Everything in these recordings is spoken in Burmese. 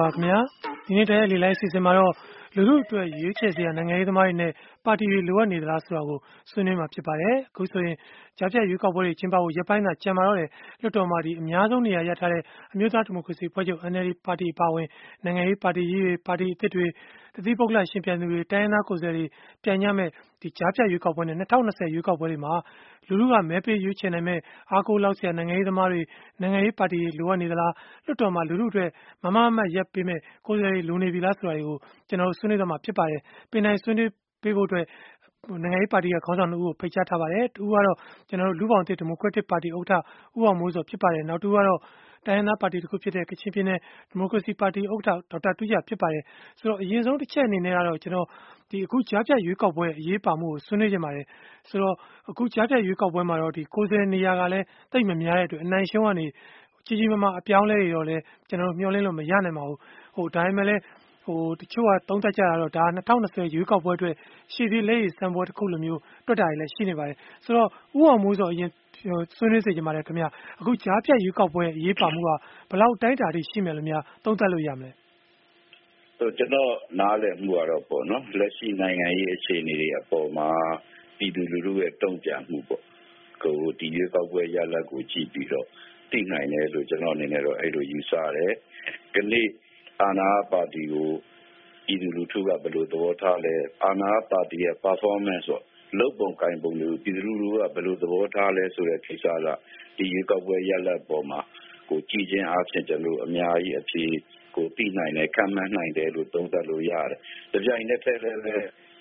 ပါခင်ဗျာဒီနေ့တည်းရဲ့လေလိုက်စီစဉ်မှာတော့လူလူအတွက်ရွေးချယ်စရာနိုင်ငံရေးသမားတွေနဲ့ပါတီတွေလိုအပ်နေသလားဆိုတာကိုဆွေးနွေးမှာဖြစ်ပါတယ်အခုဆိုရင်ကြားဖြတ်ရွေးကောက်ပွဲတွေကျင်းပဖို့ရပ်ပိုင်းသာကြံပါတော့တယ်လွှတ်တော်မှာဒီအများဆုံးနေရာရထားတဲ့အမျိုးသားဒီမိုကရေစီဖွဲ့ချုပ် NLD ပါတီပါဝင်နိုင်ငံရေးပါတီကြီးတွေပါတီအသစ်တွေတတိပုဂ္ဂလရှင်ပြိုင်သူတွေတိုင်းရင်းသားကိုယ်စားလှယ်တွေပြိုင်ကြမဲ့ဒီကြားဖြတ်ရွေးကောက်ပွဲနဲ့2020ရွေးကောက်ပွဲတွေမှာလူလူကမဲပေးရွေးချယ်နိုင်မဲ့အားကိုးလောက်ဆရာနိုင်ငံရေးသမားတွေနိုင်ငံရေးပါတီတွေလိုအပ်နေသလားလွှတ်တော်မှာလူလူအတွက်မမမတ်ရပ်ပေးမဲ့ကိုယ်စားလှယ်တွေလိုနေပြီလားဆိုတာတွေကိုကျွန်တော်ဆွေးနွေးတော့မှာဖြစ်ပါတယ်ပင်တိုင်းဆွေးနွေးပေးဖို့အတွက်နိုင်ငံရေးပါတီကခေါင်းဆောင်တို့ကိုဖိတ်ကြားထားပါတယ်တူကတော့ကျွန်တော်တို့လူပေါင်းတစ်ဒီမိုကရက်တစ်ပါတီဥက္ကဋ္ဌဦးအောင်မိုးစောဖြစ်ပါတယ်နောက်တူကတော့တိုင်းရင်းသားပါတီတစ်ခုဖြစ်တဲ့ကချင်ပြည်နယ်ဒီမိုကရေစီပါတီဥက္ကဋ္ဌဒေါက်တာတူးကြဖြစ်ပါတယ်ဆိုတော့အရင်ဆုံးတစ်ချက်အနေနဲ့ကတော့ကျွန်တော်ဒီအခုကြားဖြတ်ရွေးကောက်ပွဲအရေးပါမှုကိုဆွေးနွေးကြပါတယ်ဆိုတော့အခုကြားဖြတ်ရွေးကောက်ပွဲမှာတော့ဒီကိုယ်စားလှယ်နေရာကလည်းတိတ်မများတဲ့အတွက်အနိုင်ရှုံးကနေကြီးကြီးမားမားအပြောင်းလဲတွေတော့လဲကျွန်တော်မျှော်လင့်လို့မရနိုင်ပါဘူးဟိုဒါပေမဲ့လည်းတချို့ကသုံးသပ်ကြတာတော့ဒါ2020ရွေးကောက်ပွဲအတွက်ရှေ့ပြေးလက်ရည်စံပွဲတစ်ခုလိုမျိုးတွက်တာတွေလည်းရှိနေပါတယ်ဆိုတော့ဥအောင်မိုးစောအရင်ဆွေးနွေးစေချင်ပါတယ်ခင်ဗျအခုကြားဖြတ်ရွေးကောက်ပွဲအရေးပါမှုကဘယ်လောက်တိုင်းတာထိရှိမယ်လို့များသုံးသပ်လို့ရမလဲကျွန်တော်နားလည်မှုကတော့ပေါ့နော်လက်ရှိနိုင်ငံရေးအခြေအနေတွေအပေါ်မှာပြည်သူလူထုရဲ့တုံ့ပြန်မှုပေါ့ကိုဒီရွေးကောက်ပွဲရလဒ်ကိုကြည့်ပြီးတော့သိနိုင်တယ်လို့ကျွန်တော်အနေနဲ့တော့အဲ့လိုယူဆရတယ်။ဒီနေ့အာဏာပါတီကိုပြည်သူလူထုကဘယ်လိုသဘောထားလဲအာဏာပါတီရဲ့ performance ဆိုလုပ်ပုံကိုင်ပုံတွေကိုပြည်သူလူထုကဘယ်လိုသဘောထားလဲဆိုတဲ့ကိစ္စကဒီရွေးကောက်ပွဲရလဒ်ပေါ်မှာကိုကြည်ချင်းအားဖြင့်ကျွန်တော်အများကြီးအဖြစ်ကိုသိနိုင်တယ်ခံမှန်းနိုင်တယ်လို့သုံးသပ်လို့ရတယ်။ဒီပြိုင်နဲ့ထည့်လဲ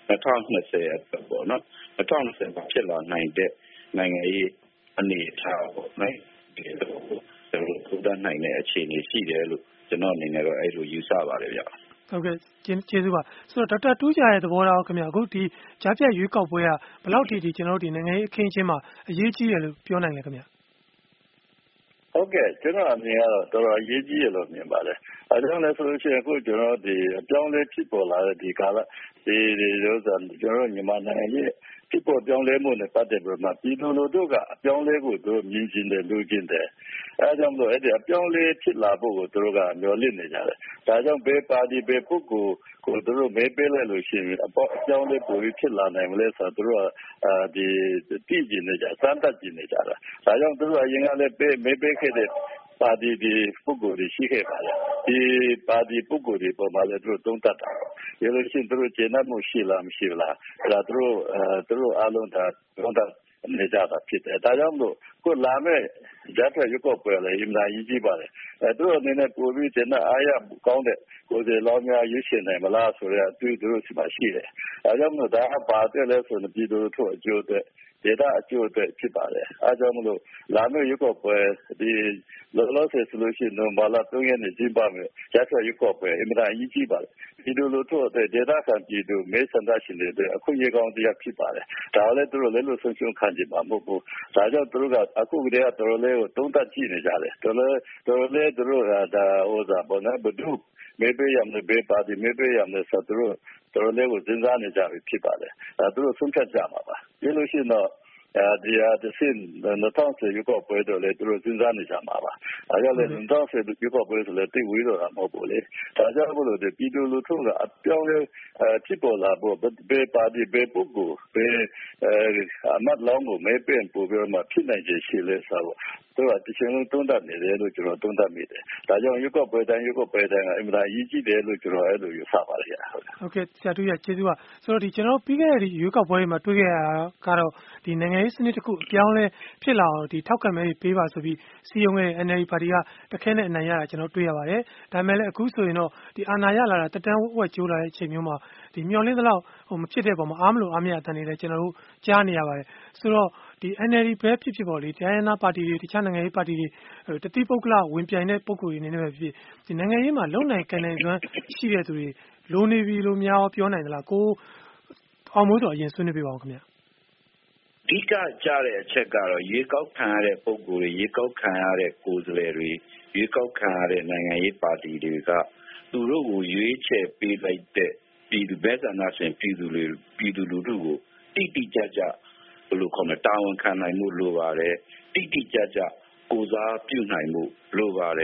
2020အတွက်ပေါ့နော်2020မှာဖြစ်လာနိုင်တဲ့နိုင်ငံရေးအနေအထားပေါ့နော်ဒီလိုသုံးသပ်နိုင်တဲ့အခြေအနေရှိတယ်လို့ကျွန်တော်အနေနဲ့တော့အဲ့လိုယူဆပါတယ်ဗျဟုတ်ကဲ့ကျေးဇူးပါဆိုတော့ဒေါက်တာတူးကြရဲ့သဘောထားခင်ဗျအခုဒီကြားဖြတ်ရွေးကောက်ပွဲကဘယ်လောက်ထိဒီကျွန်တော်တို့ဒီနိုင်ငံရေးအခင်းအကျင်းမှာအရေးကြီးတယ်လို့ပြောနိုင်လဲခင်ဗျဟုတ်ကဲ့ကျွန်တော်အမြင်ကတော့တော်တော်အရေးကြီးရလို့မြင်ပါတယ်။အဲဒါကြောင့်လည်းဆိုလို့ရှိရင်အခုကျွန်တော်ဒီအပြောင်းလဲဖြစ်ပေါ်လာတဲ့ဒီကာလဒီလိုဆိုကျွန်တော်ညီမနိုင်ငံရဲ့ဖြစ်ပေါ်ပြောင်းလဲမှုနဲ့ပတ်သက်ပြီးမှပြည်သူလူထုကအပြောင်းလဲကိုသူတို့မြင်ကျင်တယ်လူကျင်တယ်။အဲဒါကြောင့်မို့အဲ့ဒီအပြောင်းလဲဖြစ်လာဖို့ကိုသူတို့ကမျှော်လင့်နေကြတယ်။ဒါကြောင့်ဘယ်ပါတီဘယ်ပုဂ္ဂိုလ်ကိုသူတို့မဲပေးလိုက်လို့ရှိရင်အပြောင်းလဲပိုပြီးဖြစ်လာနိုင်မလဲဆိုတော့သူတို့ကဒီတည်ကျင်နေကြစမ်းသပ်ကျင်နေကြတာ။ဒါကြောင့်သူတို့အရင်ကလည်းမဲပေးခဲ့တဲ့ပါတီဒီပုဂ္ဂိုလ်တွေရှိခဲ့ပါတယ်ဒီပါတီပုဂ္ဂိုလ်တွေပေါ်မှာလည်းသူတို့သုံးသပ်တာရလို့ရှိရင်သူတို့ကျေနပ်မှုရှိလားမရှိလားဒါသူတို့အားလုံးဒါသုံးသပ်နေကြတာဖြစ်တယ်ဒါကြောင့်မို့ကိုလာမဲ့ကြားဖြတ်ရွေးကောက်ပွဲလည်းအများကြီးကြီးပါတယ်သူတို့အနေနဲ့ပိုပြီးကျေနပ်အားရကောင်းတဲ့ကိုယ်စားလှယ်များရွေးချယ်နိုင်မလားဆိုတဲ့အတွေ့သူတို့ရှိမှရှိတယ်ဒါကြောင့်မို့ဒါပါတဲ့လဲဆိုရင်ပြည်သူတို့အကျိုးအတွက်ဒေတာအကျိုးအတွက်ဖြစ်ပါတယ်အားကြောင့်မလို့လာမယ့်ရွေးကောက်ပွဲဒီလောလောဆယ်ဆိုလို့ရှိရင်တော့ဘာလာ3ရက်နေကျင်းပမယ်ကြားဖြတ်ရွေးကောက်ပွဲအင်မတန်အရေးကြီးပါတယ်ဒီလိုတို့အတွက်ဒေတာခံပြည်သူမဲဆန္ဒရှင်တွေအတွက်အခုရေကောင်းတရားဖြစ်ပါတယ်ဒါလည်းသူတို့လည်းလို့ဆုံးရှုံးခံကြမှာမဟုတ်ဘူးဒါကြောင့်သူတို့ကအခုကတည်းကတော်တော်လေးကိုသုံးသပ်ကြည့်နေကြတယ်တော်တော်လေးသူတို့ကဒါဟိုစားပေါ်နေဘဒုမဲပေးရမယ်ဘေးပါတီမဲပေးရမယ်ဆိုတော့သူတို့တော်တော်လေးကိုစဉ်းစားနေကြပြီဖြစ်ပါတယ်သူတို့ဆုံးဖြတ်ကြမှာပါဒီလိုရှိတော့ဒီစင်2010ရွေးကောက်ပွဲတော့လေသူတို့စဉ်းစားနေကြမှာပါ။အဲကြောင့်လေ2010ရွေးကောက်ပွဲဆိုလေတိတ်ဝေးတော့တာမဟုတ်ဘူးလေ။ဒါကြောင့်မို့လို့ဒီပြည်သူလူထုကအပြောင်းလဲဖြစ်ပေါ်လာဖို့ဘယ်ပါတီဘယ်ပုဂ္ဂိုလ်ဘယ်အမတ်လောင်းကိုမဲပေးပို့ပြီးမှဖြစ်နိုင်ခြေရှိလဲဆိုတော့သူကတချင်လုံးတွန်းတတ်နေတယ်လို့ကျွန်တော်တွန်းတတ်မိတယ်။ဒါကြောင့်ရွေးကောက်ပွဲတိုင်းကအင်မတန်အရေးကြီးတယ်လို့ကျွန်တော်အဲ့လိုယူဆပါတယ်။ဟုတ်ကဲ့ဆရာတူရကျေးဇူးပါ။ဆိုတော့ဒီကျွန်တော်ပြီးခဲ့တဲ့ရွေးကောက်ပွဲတွေမှာတွေ့ခဲ့ရတာကတော့ဒီနိုင်ငံရေးစနစ်တစ်ခုအပြောင်းလဲဖြစ်လာအောင်ဒီထောက်ခံမဲပေးပါဆိုပြီးစီယုံခဲ့တဲ့ NLD ပါတီကတခဲနဲ့အနိုင်ရတာကျွန်တော်တွေ့ရပါတယ်။ဒါပေမဲ့လည်းအခုဆိုရင်တော့ဒီအာဏာရလာတာတက်တန်းဝက်ကျိုးလာတဲ့အချိန်မျိုးမှာဒီမျော်လင့်သလောက်မဖြစ်တဲ့ပုံမှာအားမလို့အားမရအတန်တွေလည်းကျွန်တော်တို့ကြားနေရပါတယ်။ဆိုတော့ဒီ NLD ပဲဖြစ်ပေါ့လေတိုင်းရင်းသားပါတီတွေတခြားနိုင်ငံရေးပါတီတွေတတိပုဂ္ဂလဝင်ပြိုင်တဲ့ပုံကိုယ်တွေအနေနဲ့ပဲဖြစ်ဒီနိုင်ငံရေးမှာလုံနိုင်ကန်နိုင်စွမ်းရှိတဲ့သူတွေလိုနေပြီလို့များပြောနိုင်သလားကိုအောင်မိုးတော်အရင်ဆွေးနွေးပြပါဦးခင်ဗျာအဓိကကြတဲ့အချက်ကတော့ရေကောက်ခံရတဲ့ပုံကိုယ်တွေရေကောက်ခံရတဲ့ကိုယ်စားလှယ်တွေရေကောက်ခံရတဲ့နိုင်ငံရေးပါတီတွေကသူတို့ကိုရွေးချယ်ပေးလိုက်တဲ့ပြည်သူ့ဘက်ဆန္ဒရှင်ပြည်သူလူထုကိုတိကျကျဘယ်လိုခေါ်မလဲတာဝန်ခံနိုင်မှုလိုပါတယ်တိကျကျကိုစားပြုနိုင်မှုလိုပါတယ်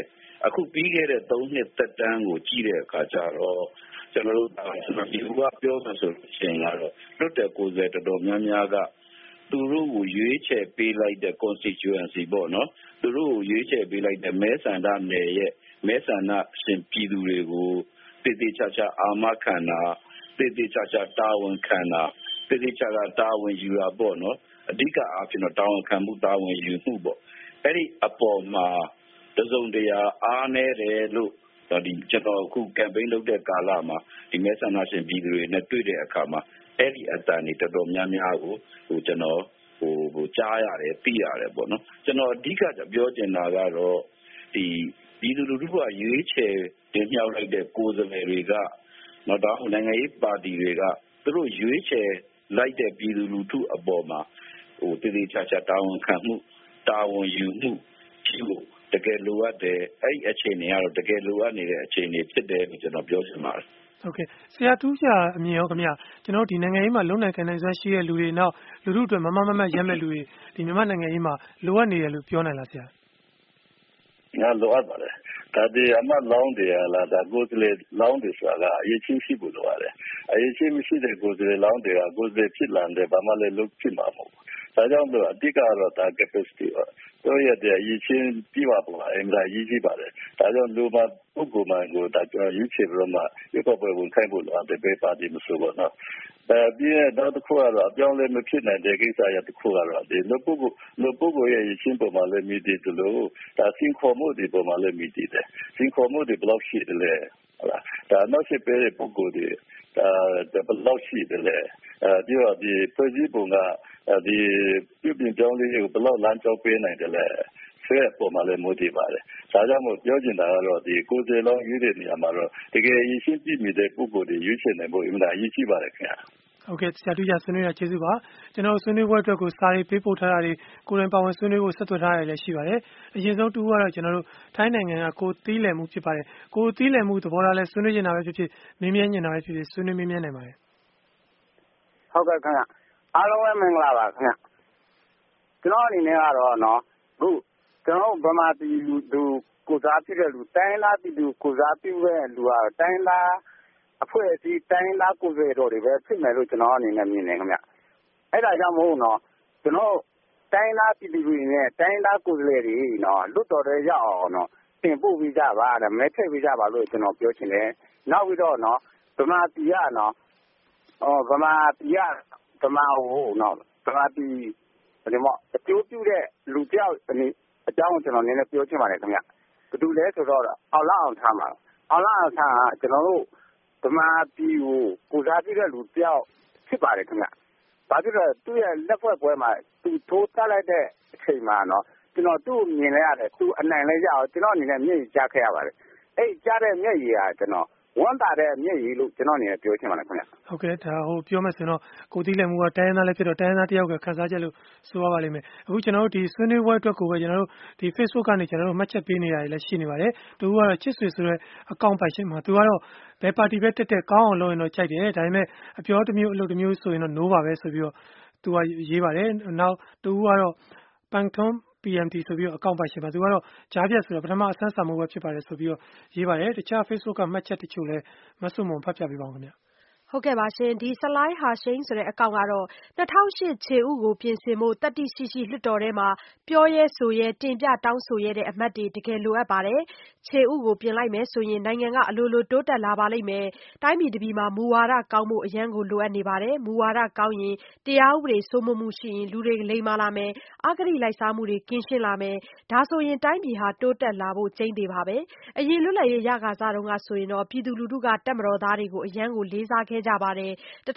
အခုပြီးခဲ့တဲ့3နှစ်သက်တမ်းကိုကြည့်တဲ့အခါကျတော့ကျွန်တော်ဒီကပြောမှဆိုရှင်ကတော့လွတ်တဲ့ကိုယ်စားတော်တော်များများကသူတို့ကိုရွေးချယ်ပေးလိုက်တဲ့ constituency ပေါ့နော်သူတို့ကိုရွေးချယ်ပေးလိုက်တဲ့မဲဆန္ဒနယ်ရဲ့မဲဆန္ဒရှင်ပြည်သူတွေကိုတည်တည်ချာချာအာမခံတာတည်တည်ချာချာတာဝန်ခံတာတည်တည်ချာချာတာဝန်ယူတာပေါ့နော်အဓိကအားဖြင့်တော့တာဝန်ခံမှုတာဝန်ယူမှုပေါ့အဲ့ဒီအပေါ်မှာတစုံတရာအားနည်းတယ်လို့ဒီကျွန်တော်အခု campaign လုပ်တဲ့ကာလမှာဒီမဲဆန္ဒရှင်ပြည်သူတွေနဲ့တွေ့တဲ့အခါမှာအဲ့ဒီအတန်တွေတော်တော်များများကိုကျွန်တော်ကြားရတယ်သိရတယ်ပေါ့နော်ကျွန်တော်အဓိကပြောချင်တာကတော့ဒီပြည်သူလူထုကရွေးချယ်တင်မြှောက်လိုက်တဲ့ကိုယ်စားလှယ်တွေကနော်ဒါနိုင်ငံရေးပါတီတွေကသူတို့ရွေးချယ်လိုက်တဲ့ပြည်သူလူထုအပေါ်မှာတည်တည်ချာချာတာဝန်ခံမှုတာဝန်ယူမှုရှိဖို့တကယ်လိုအပ်တယ်အဲ့ဒီအခြေအနေကတော့တကယ်လိုအပ်နေတဲ့အခြေအနေဖြစ်တယ်လို့ကျွန်တော်ပြောချင်ပါတယ်ဟုတ်ကဲ့ဆရာတူးချာအမြင်ရောခင်ဗျကျွန်တော်ဒီနိုင်ငံရေးမှာလုံနိုင်ခံနိုင်စွမ်းရှိတဲ့လူတွေနောက်လူထုအတွက်မမမရက်မဲ့လူတွေဒီမြန်မာနိုင်ငံရေးမှာလိုအပ်နေတယ်လို့ပြောနိုင်လားဆရာငါလိုအပ်ပါတယ်ဒါဒီအမလောင်းတယ်လားဒါကိုယ်စလေလောင်းတယ်ဆိုတာကအရေးချင်းရှိဖို့လိုရတယ်အရေးချင်းမရှိတဲ့ကိုယ်စလေလောင်းတယ်ကကိုယ်စလေဖြစ်လာတယ်ဘာမှလည်းလုပ်ဖြစ်မှာမဟုတ်ဒါကြောင့်မို့အဓိကတော့ဒါ capacity ပါတို့ရတဲ့အရေးချင်းပြီးပါပေါ်အင်တာရေးကြည့်ပါတယ်ဒါကြောင့်လူမပုဂ္ဂိုလ်မှကိုဒါကျွန်တော်ရွေးချယ်ပြီးတော့မှရွေးကောက်ပွဲဝင်ခိုင်းဖို့လိုတယ်ပဲပါတီမဆိုတော့နော်ပြီးရင်တော့တစ်ခုကတော့အပြောင်းလဲမဖြစ်နိုင်တဲ့ကိစ္စရတစ်ခုကတော့ဒီလူပုဂ္ဂိုလ်ရဲ့ရည်ချင်းပေါ်မှာလည်းမြည်တည်တယ်လို့ဒါစင်ခေါ်မှုဒီပေါ်မှာလည်းမြည်တည်တယ်စင်ခေါ်မှုဒီဘယ်လောက်ရှိတယ်လဲဟုတ်လားဒါနောက်ဆက်ပေးတဲ့ပုဂ္ဂိုလ်တွေဒါဘယ်လောက်ရှိတယ်လဲပြီးတော့ဒီဖွဲ့စည်းပုံကဒီပြုပြင်ပြောင်းလဲရေးကိုဘယ်လောက်လမ်းကြောင်းပေးနိုင်တယ်လဲဆဲပေါ်မှာလည်းမိုးတည်ပါတယ်ဒါကြောင့်မို့ပြောချင်တာကတော့ဒီကိုယ်စားလောင်းရွေးတဲ့နေရာမှာတော့တကယ်ရည်ရှင်းပြည့်မီတဲ့ပုဂ္ဂိုလ်တွေရွေးချယ်နိုင်ဖို့အင်မတန်အရေးကြီးပါတယ်ခင်ဗျာဟုတ်ကဲ့ဆရာတူးချဆွေးနွေးရကျေးဇူးပါကျွန်တော်ဆွေးနွေးပွဲအတွက်ကိုစာရေးပေးပို့ထားတာတွေကိုယ်တိုင်ပါဝင်ဆွေးနွေးဖို့ဆက်သွယ်ထားရတယ်လည်းရှိပါတယ်အရင်ဆုံးတူကတော့ကျွန်တော်တို့ထိုင်းနိုင်ငံကကိုသီးလည်မှုဖြစ်ပါတယ်ကိုသီးလည်မှုသဘောထားလဲဆွေးနွေးနေတာပဲဖြစ်ဖြစ်မင်းမြဲညင်တာပဲဖြစ်ဖြစ်ဆွေးနွေးမင်းမြဲနိုင်ပါတယ်ဟုတ်ကဲ့ခင်ဗျအားလုံးပဲမင်္ဂလာပါခင်ဗျကျွန်တော်အနေနဲ့ကတော့နော်အခုကျွန်တော်ဗမာပြည်သူကိုစားပြတဲ့လူတိုင်းလားပြည်သူကိုစားပြတဲ့လူကတိုင်းလားအဖွဲ့အစည်းတိုင်းလားကိုယ်စားတော်တွေပဲဖြစ်မယ်လို့ကျွန်တော်အနေနဲ့မြင်နေခင်ဗျအဲ့ဒါကြောင့်မဟုတ်နော်ကျွန်တော်တိုင်းလားပြည်သူတွေနဲ့တိုင်းလားကိုယ်စားတွေနော်လွတ်တော်တဲ့ရအောင်နော်တင်ပို့ပြီးကြပါတဲ့မဲထည့်ပြီးကြပါလို့ကျွန်တော်ပြောချင်တယ်နောက်ပြီးတော့နော်ဗမာပြည်ကနော်ဗမာပြည်ကဗမာဟိုနော်ဗမာပြည်ဒီမှာအကျိုးပြုတဲ့လူတယောက်အကြောင်းကျွန်တော်နည်းနည်းပြောချင်ပါတယ်ခင်ဗျဘယ်သူလဲဆိုတော့အောင်လာအောင်ထားမှာအောင်လာအောင်ထားကကျွန်တော်တို့ဗမာပြည်ကိုစားပြုတဲ့လူတယောက်ဖြစ်ပါတယ်ခင်ဗျဘာဖြစ်လို့သူ့ရဲ့လက်ဖွဲ့ပွဲမှာသူထိုးတက်လိုက်တဲ့အချိန်မှာနော်ကျွန်တော်သူ့မြင်လဲရတယ်သူအနိုင်လဲရအောင်ကျွန်တော်အနေနဲ့မျက်ရည်ကျခဲ့ရပါတယ်အဲ့ကြားတဲ့မျက်ရည်ကကျွန်တော်ဝမ်းသာတဲ့မျက်ရည်လို့ကျွန်တော်အနေနဲ့ပြောချင်ပါတယ်ခင်ဗျဟုတ်ကဲ့ဒါပြောမယ်ဆိုတော့ကိုသီးလည်မှုကတိုင်းရင်းသားလည်းဖြစ်တော့တိုင်းရင်းသားတယောက်ကခန်းစားချက်လို့ဆိုရပါလိမ့်မယ်အခုကျွန်တော်တို့ဒီဆွေးနွေးပွဲအတွက်ကိုပဲကျွန်တော်တို့ဒီ Facebook ကနေကျွန်တော်တို့မှတ်ချက်ပေးနေရတယ်လည်းရှိနေပါတယ်သူကတော့ချစ်ဆွေဆိုတဲ့အကောင့်ပိုင်ရှင်မှာသူကတော့ဘယ်ပါတီပဲတက်ကောင်းအောင်လုပ်ရင်တော့ကြိုက်တယ်ဒါပေမဲ့အပြောတစ်မျိုးအလုပ်တစ်မျိုးဆိုရင်တော့ no ပါပဲဆိုပြီးတော့သူကရေးပါတယ်နောက်သူကတော့ပန်ထုံးPMT ဆိုပြီးတော့အကောင့်ပိုင်ရှင်ပါသူကတော့ကြားပြတ်ဆိုတော့ပထမအဆန်းစာမှုပဲဖြစ်ပါတယ်ဆိုပြီးတော့ရေးပါတယ်တခြား Facebook ကမှတ်ချက်တချို့လဲမဆုမွန်ဖတ်ပြပေးပါဦးခင်ဗျာဟုတ်ကဲ့ပါရှင်ဒီဆလိုင်းဟာရှိန်ဆိုတဲ့အကောင့်ကတော့2008ခြေဥကိုပြင်ဆင်ဖို့တတိရှိလွှတ်တော်ထဲမှာပြောရဲဆိုရဲတင်ပြတောင်းဆိုရတဲ့အမတ်တွေတကယ်လိုအပ်ပါတယ်ခြေဥကိုပြင်လိုက်မယ်ဆိုရင်နိုင်ငံကအလိုလိုတိုးတက်လာပါလိမ့်မယ်တိုင်းပြည်တစ်ပြည်မှာမူဝါဒကောင်းဖို့အရန်ကိုလိုအပ်နေပါတယ်မူဝါဒကောင်းရင်တရားဥပဒေစိုးမိုးမှုရှိရင်လူတွေလိမ္မာလာမယ်အဂတိလိုက်စားမှုတွေကင်းရှင်းလာမယ်ဒါဆိုရင်တိုင်းပြည်ဟာတိုးတက်လာဖို့ကျိန်းသေးပါပဲအရင်လွတ်လပ်ရေးရခါစားတုန်းကဆိုရင်တော့ပြည်သူလူထုကတပ်မတော်သားတွေကိုအရန်ကိုလေးစားခဲ့ကြပါတယ်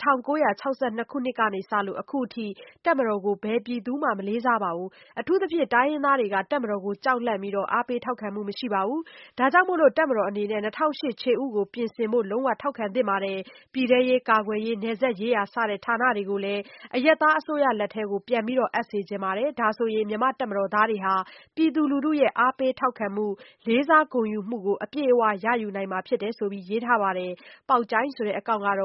1962ခုနှစ်ကနေစလို့အခုထိတပ်မတော်ကိုဘယ်ပြည်သူမှမလေးစားပါဘူးအထူးသဖြင့်တိုင်းရင်းသားတွေကတပ်မတော်ကိုကြောက်လန့်ပြီးတော့အားပေးထောက်ခံမှုမရှိပါဘူးဒါကြောင့်မို့လို့တပ်မတော်အနေနဲ့2008ခြေဥကိုပြင်ဆင်ဖို့လုံးဝထောက်ခံသင့်ပါတယ်ပြည်ထရေးကာကွယ်ရေးနယ်စပ်ရေးရာစတဲ့ဌာနတွေကိုလည်းအရက်သားအစိုးရလက်ထဲကိုပြန်ပြီးတော့အပ်စေခြင်းပါတယ်ဒါဆိုရင်မြန်မာတပ်မတော်သားတွေဟာပြည်သူလူထုရဲ့အားပေးထောက်ခံမှုလေးစားဂုဏ်ယူမှုကိုအပြည့်အဝရယူနိုင်မှာဖြစ်တယ်ဆိုပြီးရေးထားပါတယ်ပေါက်ကျိုင်းဆိုတဲ့အကောင့်ကတော့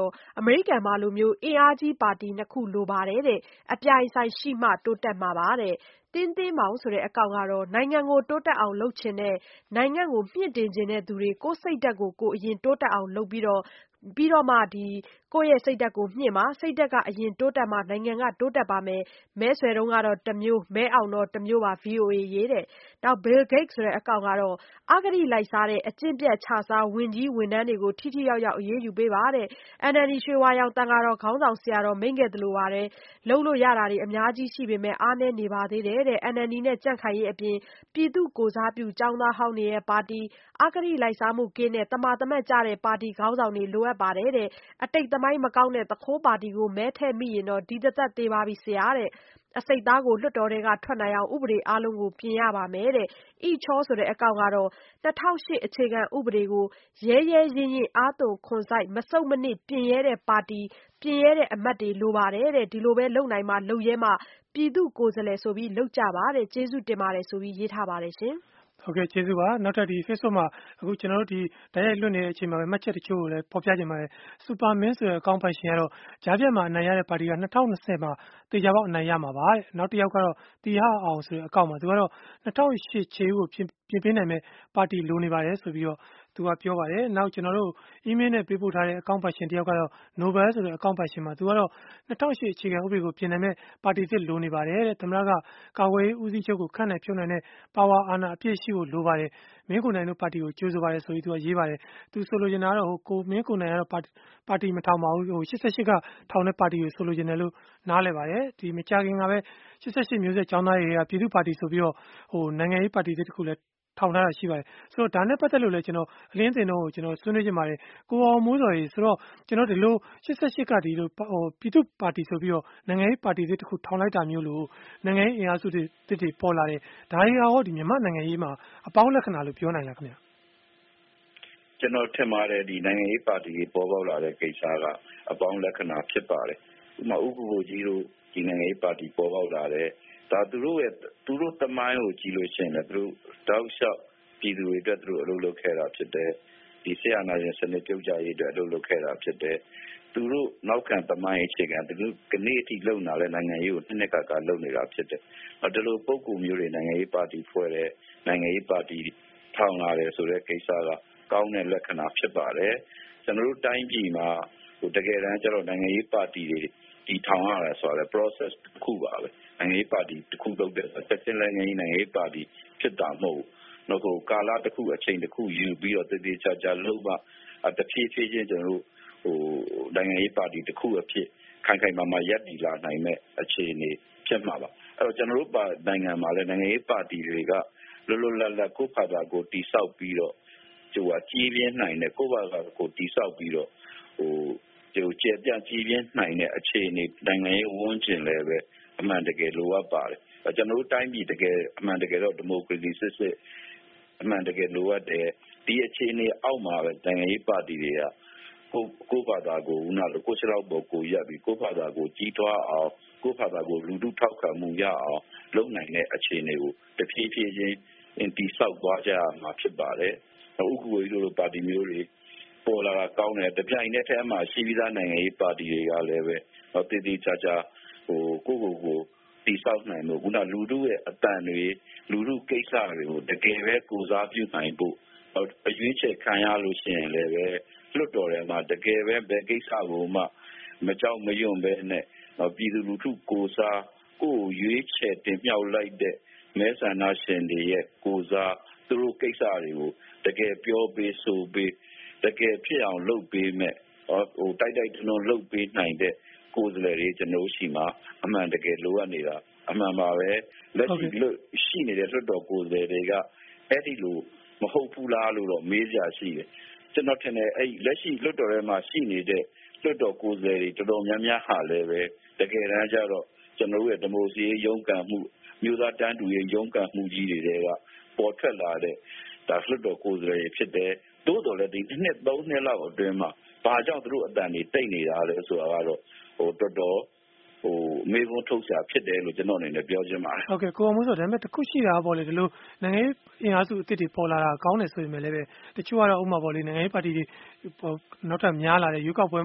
တော့အမေရိကန်မှာလိုမျိုးအင်အားကြီးပါတီနှစ်ခုလိုပါတယ်တဲ့အပြိုင်ဆိုင်ရှိမှတိုးတက်မှာပါတဲ့တင်းတင်းမောင်ဆိုတဲ့အကောင့်ကတော့နိုင်ငံကိုတိုးတက်အောင်လုပ်ချင်တဲ့နိုင်ငံကိုမြင့်တင်ချင်တဲ့သူတွေကိုယ်စိတ်ဓာတ်ကိုကိုအရင်တိုးတက်အောင်လုပ်ပြီးတော့မှကိုယ့်ရဲ့စိတ်ဓာတ်ကိုမြင့်မှာစိတ်ဓာတ်ကအရင်တိုးတက်မှာနိုင်ငံကတိုးတက်ပါမယ်မဲဆွယ်တုန်းကတော့တစ်မျိုးမဲအောင်တော့တစ်မျိုးပါ VOA ရေးတဲ့နောက် Bill Gates ဆိုတဲ့အကောင့်ကတော့အဂတိလိုက်စားတဲ့အကျင့်ပြတ်ခြစားဝန်ကြီးဝန်ထမ်းတွေကိုထိထိရောက်ရောက်အရေးယူပေးပါတဲ့ NLD ရွှေဝါရောင်တန်ကတော့ခေါင်းဆောင်ဆရာတော်မိန့်ခဲ့သလိုပါတယ်လုပ်လို့ရတာတွေအများကြီးရှိပေမဲ့အားနည်းနေပါသေးတယ်တဲ့ NLD နဲ့ကြံ့ခိုင်ရေးအပြင်ပြည်သူကိုစားပြုចောင်းသားဟောင်းတွေရဲ့ပါတီအဂတိလိုက်စားမှုကင်းတဲ့တမာတမတ်ကြတဲ့ပါတီခေါင်းဆောင်တွေလိုအပ်ပါတယ်တဲ့အတိတ်သမိုင်းမကောင်းတဲ့သခိုးပါတီကိုမဲထည့်မိရင်တော့ဒီတစ်သက်သေးပါပြီဆရာတဲ့အစိတ်သားကိုလွှတ်တော်တွေကထွက်နိုင်အောင်ဥပဒေအားလုံးကိုပြင်ရပါမယ်တဲ့။ဤချောဆိုတဲ့အကောင့်ကတော့2008အခြေခံဥပဒေကိုရဲရဲရင့်ရင့်အားသွန်ခွန်စိုက်မစုံမနစ်ပြင်ရဲတဲ့ပါတီပြင်ရဲတဲ့အမတ်တွေလိုပါတယ်တဲ့ဒီလိုပဲလုပ်နိုင်မှလုပ်ရဲမှပြည်သူကိုယ်စားလှယ်ဆိုပြီးလုပ်ကြပါတဲ့ကျေးဇူးတင်ပါတယ်ဆိုပြီးရေးထားပါတယ်ရှင်။ဟုတ်ကဲ့ကျေးဇူးပါနောက်ထပ်ဒီ Facebook မှာအခုကျွန်တော်တို့ဒီတိုက်ရိုက်လွှင့်နေတဲ့အချိန်မှာပဲမှတ်ချက်တချို့ကိုလည်းဖော်ပြခြင်းပါတယ်စူပါမင်းဆိုတဲ့အကောင့်ပိုင်ရှင်ကတော့ကြားပြတ်မှာအနိုင်ရတဲ့ပါတီက2020မှာတေချာပေါက်အနိုင်ရမှာပါတဲ့နောက်တစ်ယောက်ကတော့တီဟာအောင်ဆိုတဲ့အကောင့်မှာသူကတော့2008ခြေဦးကိုပြင်ပေးနိုင်မဲ့ပါတီလိုနေပါတယ်ဆိုပြီးတော့သူကပြောပါတယ်နောက်ကျွန်တော်တို့ email နဲ့ပေးပို့ထားတဲ့အကောင့်ပိုင်ရှင်တယောက်ကတော့ Nobel ဆိုတဲ့အကောင့်ပိုင်ရှင်မှာသူကတော့2008အခြေခံဥပဒေကိုပြင်နိုင်မဲ့ပါတီသစ်လိုနေပါတယ်တဲ့သမ္မတကကာကွယ်ရေးဦးစီးချုပ်ကိုခန့်နိုင်ဖြုတ်နိုင်တဲ့ပါဝါအာဏာအပြည့်ရှိဖို့လိုပါတယ်မင်းကိုနိုင်တို့ပါတီကိုကြိုးဆိုပါတယ်ဆိုပြီးသူကရေးပါတယ်သူဆိုလိုချင်တာကတော့ကိုမင်းကိုနိုင်ကတော့ပါတီမထောင်ပါဘူး88ကထောင်တဲ့ပါတီကိုဆိုလိုချင်တယ်လို့နားလည်ပါတယ်ဒီမကြခင်ကပဲ88မျိုးဆက်ចောင်းသားတွေကပြည်သူ့ပါတီဆိုပြီးတော့နိုင်ငံရေးပါတီတစ်ခုလည်းထောင်ထားတာရှိပါတယ်ဆိုတော့ဒါနဲ့ပတ်သက်လို့လည်းကျွန်တော်အလင်းတင်တော့ကျွန်တော်ဆွေးနွေးချင်ပါတယ်ကိုအောင်မိုးစော်ကြီးဆိုတော့ကျွန်တော်ဒီလို88ကဒီလိုပြည်သူ့ပါတီဆိုပြီးတော့နိုင်ငံရေးပါတီတစ်ခုထောင်လိုက်တာမျိုးလို့နိုင်ငံရေးအင်အားစုတွေပေါ်လာတယ်ဒါတွေရောဒီမြန်မာနိုင်ငံရေးမှာအပေါင်းလက္ခဏာလို့ပြောနိုင်လားခင်ဗျာကျွန်တော်ထင်ပါတယ်ဒီနိုင်ငံရေးပါတီတွေပေါ်ပေါက်လာတဲ့ကိစ္စကအပေါင်းလက္ခဏာဖြစ်ပါတယ်ဥပမာဥက္ကုကြီးတို့ဒီနိုင်ငံရေးပါတီပေါ်ပေါက်လာတဲ့ဒါသူတို့တမိုင်းကိုကြည့်လို့ရှိရင်လည်းသူတို့တောက်လျှောက်ပြည်သူတွေအတွက်သူတို့အလုပ်လုပ်ခဲ့တာဖြစ်တယ်ဒီဆရာနာရှင်စနစ်ပြုတ်ကြရေးအတွက်အလုပ်လုပ်ခဲ့တာဖြစ်တယ်သူတို့နောက်ခံတမိုင်းအခြေခံသူတို့ကနေ့အထိလုံလာတဲ့နိုင်ငံရေးကိုနှစ်ကလုပ်နေတာဖြစ်တယ်ဒီလိုပုံကူမျိုးတွေနိုင်ငံရေးပါတီဖွဲ့တဲ့နိုင်ငံရေးပါတီထောင်လာတယ်ဆိုတဲ့ကိစ္စကကောင်းတဲ့လက္ခဏာဖြစ်ပါတယ်ကျွန်တော်တို့တိုင်းပြည်မှာတကယ်တမ်းကျတော့နိုင်ငံရေးပါတီတွေဒီထောင်ရတယ်ဆိုတော့ process တစ်ခုပါပဲနိုင်ငံရေးပါတီတစ်ခုလုပ်တဲ့တက်ချင်းလည်းနိုင်ငံရေးပါတီဖြစ်တာမဟုတ်ဘူးကာလတစ်ခုအချိန်တစ်ခုယူပြီးတော့တည်တည်ချာချာလုပ်မှတဖြည်းဖြည်းချင်းကျွန်တော်တို့နိုင်ငံရေးပါတီတစ်ခုအဖြစ်ခိုင်ခိုင်မာမာရပ်တည်လာနိုင်မဲ့အခြေအနေဖြစ်မှာပါအဲ့တော့ကျွန်တော်တို့နိုင်ငံမှာလည်းနိုင်ငံရေးပါတီတွေကလွတ်လွတ်လပ်လပ်ကိုယ့်ဘာသာကိုတည်ဆောက်ပြီးတော့ကြီးပြင်းနိုင်တဲ့ကိုယ့်ဘာသာကိုတည်ဆောက်ပြီးတော့ကျေပြန့်ကြီးပြင်းနိုင်တဲ့အခြေအနေနိုင်ငံရေးဝန်းကျင်လည်းပဲအမှန်တကယ်လိုအပ်ပါတယ်ကျွန်တော်တို့တိုင်းပြည်တကယ်အမှန်တကယ်တော့ဒီမိုကရေစီစစ်အမှန်တကယ်လိုအပ်တယ်ဒီအခြေအနေအောက်မှာပဲနိုင်ငံရေးပါတီတွေကကိုယ့်ဘာသာကိုကိုယ်ခြေထောက်ပေါ်ကိုရပ်ပြီးကိုယ့်ဘာသာကိုကြီးထွားအောင်ကိုယ့်ဘာသာကိုလူထုထောက်ခံမှုရအောင်လုပ်နိုင်တဲ့အခြေအနေကိုတဖြည်းဖြည်းချင်းတည်ဆောက်သွားကြရမှာဖြစ်ပါတယ်ဥက္ကုကြီးတို့ပါတီမျိုးတွေပေါ်လာတာကောင်းတယ်တပြိုင်တည်းထဲမှာရှိပြီးသားနိုင်ငံရေးပါတီတွေကလည်းပဲတည်တည်ချာချာကိုတည်ဆောက်နိုင်လို့လူထုရဲ့အတန်တွေလူထုကိစ္စတွေကိုတကယ်ပဲကိုစားပြုနိုင်ဖို့အရွေးချယ်ခံရလို့ရှိရင်လည်းပဲလွတ်တော်ထဲမှာတကယ်ပဲဘယ်ကိစ္စကိုမှမကြောက်မရွံ့ပဲနဲ့ပြည်သူလူထုကိုစားကိုရွေးချယ်တင်မြှောက်လိုက်တဲ့မဲဆန္ဒရှင်တွေရဲ့ကိုစားသူတို့ကိစ္စတွေကိုတကယ်ပြောပေးဆိုပေးတကယ်ဖြစ်အောင်လုပ်ပေးမဲ့တိုက်တွန်းလုပ်ပေးနိုင်တဲ့ကိုယ်စားလှယ်တွေကျွန်တော်ရှိမှာအမှန်တကယ်လိုအပ်နေတာအမှန်ပါပဲလက်ရှိနေတဲ့လွှတ်တော်ကိုယ်စားလှယ်တွေကအဲ့ဒီလိုမဟုတ်ဘူးလားလို့တော့မေးကြရှိတယ်ကျွန်တော်ထင်တယ်အဲ့လက်ရှိလွှတ်တော်ထဲမှာရှိနေတဲ့လွှတ်တော်ကိုယ်စားလှယ်တွေတော်တော်များများဟာလည်းပဲတကယ်တမ်းကျတော့ကျွန်တော်ရဲ့ဒီမိုကရေစီရုန်းကန်မှုမျိုးသားတန်းတူရေးရုန်းကန်မှုကြီးတွေကပေါ်ထွက်လာတဲ့ဒါလွှတ်တော်ကိုယ်စားလှယ်ဖြစ်တယ်တိုးတော်လည်းဒီ2-3နှစ်လောက်အတွင်းမှာဘာကြောင့်သူတို့အတန်တွေတိတ်နေတာလဲဆိုတာကတော့တော်တော်မေးခွန်းထုတ်စရာဖြစ်တယ်လို့ကျွန်တော်အနေနဲ့ပြောချင်ပါတယ်ဟုတ်ကဲ့ကိုအောင်မိုးဆိုဒါပေမဲ့တခုရှိတာပေါ့လေဒီလိုနိုင်ငံရေးအင်အားစုအသစ်တွေပေါ်လာတာကောင်းတယ်ဆိုပေမဲ့လည်းပဲတချို့ကတော့ဥပမာပေါ့လေနိုင်ငံရေးပါတီတွေနောက်ထပ်များလာတဲ့ရွေးကောက်ပွဲဝ